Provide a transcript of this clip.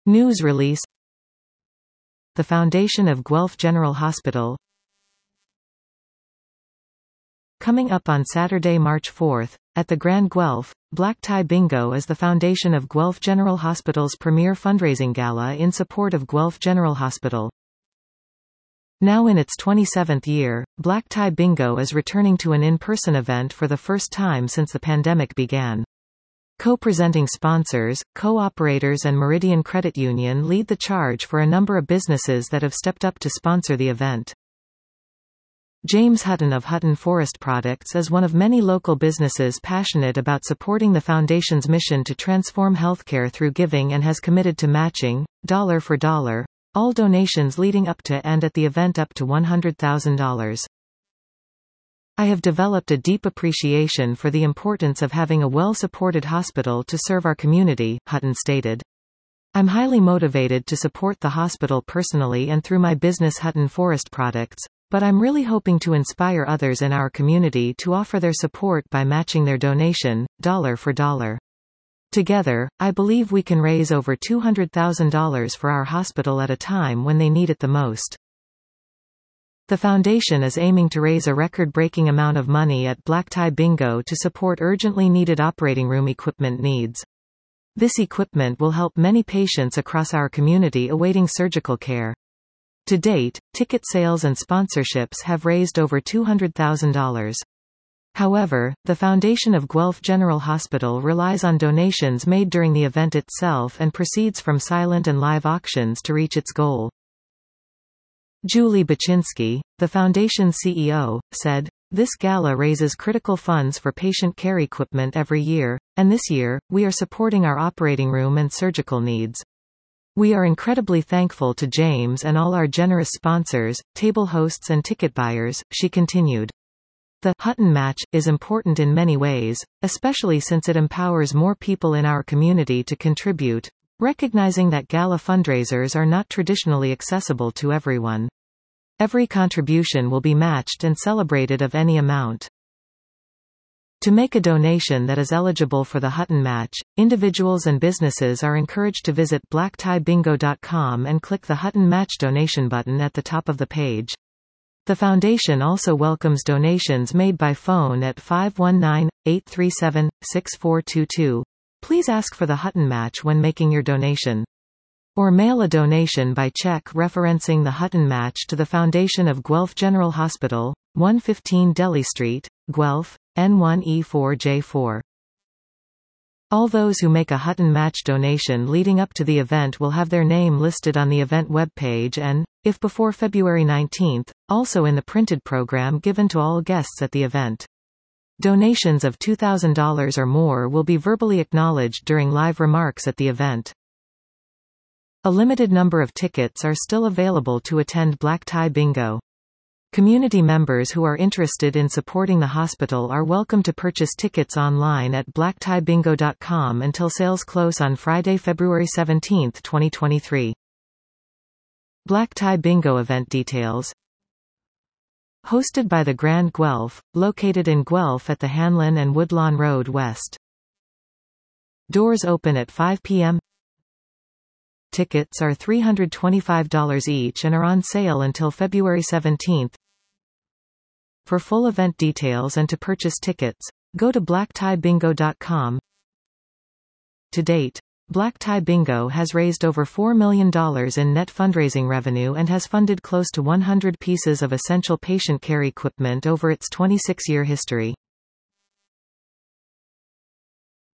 News release. The foundation of Guelph General Hospital. Coming up on Saturday, March 4th, at the Grand Guelph, Black Tie Bingo is the foundation of Guelph General Hospital's premier fundraising gala in support of Guelph General Hospital. Now in its 27th year, Black Tie Bingo is returning to an in-person event for the first time since the pandemic began. Co-presenting sponsors, co-operators and Meridian Credit Union lead the charge for a number of businesses that have stepped up to sponsor the event. James Hutton of Hutton Forest Products is one of many local businesses passionate about supporting the Foundation's mission to transform healthcare through giving and has committed to matching, dollar for dollar, all donations leading up to and at the event up to $100,000. I have developed a deep appreciation for the importance of having a well-supported hospital to serve our community, Hutton stated. I'm highly motivated to support the hospital personally and through my business Hutton Forest Products, but I'm really hoping to inspire others in our community to offer their support by matching their donation, dollar for dollar. Together, I believe we can raise over $200,000 for our hospital at a time when they need it the most. The foundation is aiming to raise a record-breaking amount of money at Black Tie Bingo to support urgently needed operating room equipment needs. This equipment will help many patients across our community awaiting surgical care. To date, ticket sales and sponsorships have raised over $200,000. However, the foundation of Guelph General Hospital relies on donations made during the event itself and proceeds from silent and live auctions to reach its goal. Julie Baczynski, the foundation's CEO, said, "This gala raises critical funds for patient care equipment every year, and this year, we are supporting our operating room and surgical needs. We are incredibly thankful to James and all our generous sponsors, table hosts and ticket buyers," she continued. The Hutton Match is important in many ways, especially since it empowers more people in our community to contribute, recognizing that gala fundraisers are not traditionally accessible to everyone. Every contribution will be matched and celebrated of any amount. To make a donation that is eligible for the Hutton Match, individuals and businesses are encouraged to visit blacktiebingo.com and click the Hutton Match donation button at the top of the page. The foundation also welcomes donations made by phone at 519-837-6422. Please ask for the Hutton Match when making your donation. Or mail a donation by check referencing the Hutton Match to the Foundation of Guelph General Hospital, 115 Delhi Street, Guelph, N1E4J4. All those who make a Hutton Match donation leading up to the event will have their name listed on the event webpage and, if before February 19, also in the printed program given to all guests at the event. Donations of $2,000 or more will be verbally acknowledged during live remarks at the event. A limited number of tickets are still available to attend Black Tie Bingo. Community members who are interested in supporting the hospital are welcome to purchase tickets online at blacktiebingo.com until sales close on Friday, February 17, 2023. Black Tie Bingo event details. Hosted by the Grand Guelph, located in Guelph at the Hanlon and Woodlawn Road West. Doors open at 5 p.m. Tickets are $325 each and are on sale until February 17. For full event details and to purchase tickets, go to blacktiebingo.com. To date, Black Tie Bingo has raised over $4 million in net fundraising revenue and has funded close to 100 pieces of essential patient care equipment over its 26-year history.